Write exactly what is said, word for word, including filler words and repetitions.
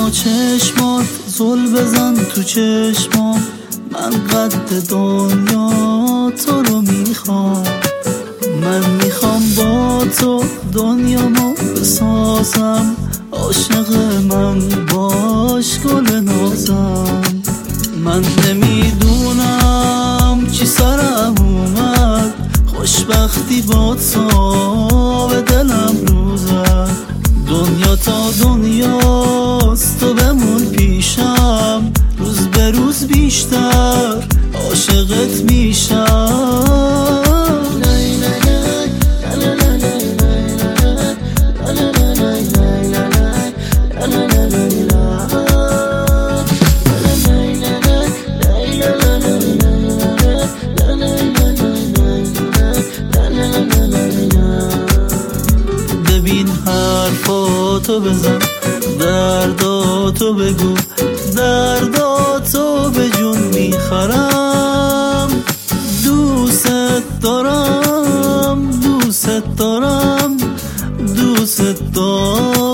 با چشمات زل بزن تو چشمام، من قد دنیا تو رو میخوام. من میخوام با تو دنیامو بسازم، عاشق من باش گل نازم. من نمیدونم چی سرم اومد، خوشبختی با تو به دلم رو زد. دنیا تا دنیاست تو بمون پیشم، روز به روز بیشتر عاشقت میشم. ببین حرفاتو بزن، درداتو بگو، درداتو به جون میخرم. دوست دارم دوست دارم دوست دارم